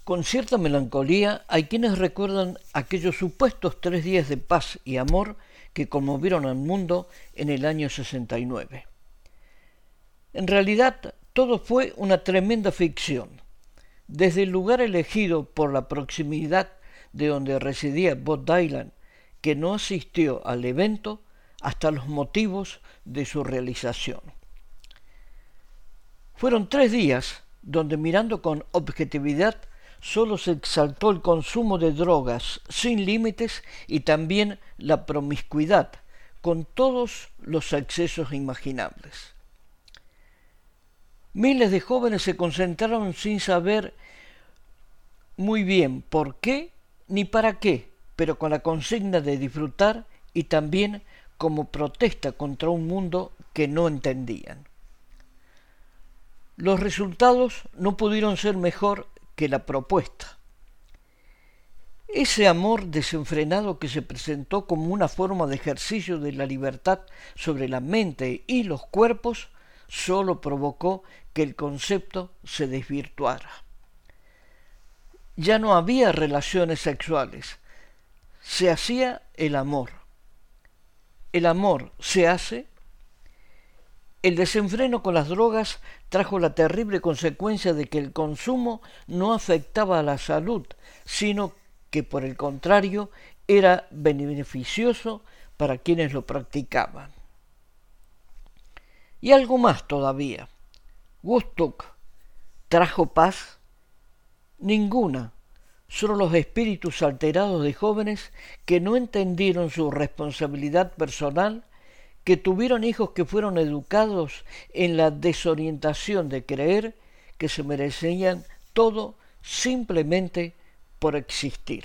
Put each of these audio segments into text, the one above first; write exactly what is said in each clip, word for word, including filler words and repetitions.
Con cierta melancolía hay quienes recuerdan aquellos supuestos tres días de paz y amor que conmovieron al mundo en el año sesenta y nueve. En realidad, todo fue una tremenda ficción. Desde el lugar elegido por la proximidad de donde residía Bob Dylan, que no asistió al evento, hasta los motivos de su realización. Fueron tres días donde, mirando con objetividad, solo se exaltó el consumo de drogas sin límites y también la promiscuidad, con todos los excesos imaginables. Miles de jóvenes se concentraron sin saber muy bien por qué ni para qué, pero con la consigna de disfrutar y también como protesta contra un mundo que no entendían. Los resultados no pudieron ser mejor que la propuesta. Ese amor desenfrenado que se presentó como una forma de ejercicio de la libertad sobre la mente y los cuerpos solo provocó que el concepto se desvirtuara. Ya no había relaciones sexuales, se hacía el amor. El amor se hace. El desenfreno con las drogas trajo la terrible consecuencia de que el consumo no afectaba a la salud, sino que por el contrario era beneficioso para quienes lo practicaban. Y algo más todavía. Woodstock trajo paz. Ninguna. Solo los espíritus alterados de jóvenes que no entendieron su responsabilidad personal, que tuvieron hijos que fueron educados en la desorientación de creer que se merecían todo simplemente por existir.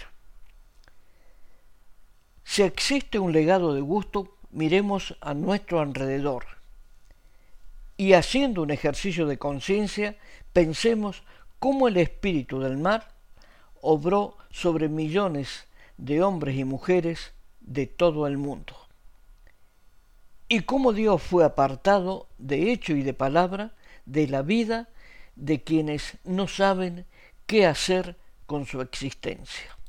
Si existe un legado de gusto, miremos a nuestro alrededor y, haciendo un ejercicio de conciencia, pensemos cómo el espíritu del mal obró sobre millones de hombres y mujeres de todo el mundo, y cómo Dios fue apartado de hecho y de palabra de la vida de quienes no saben qué hacer con su existencia.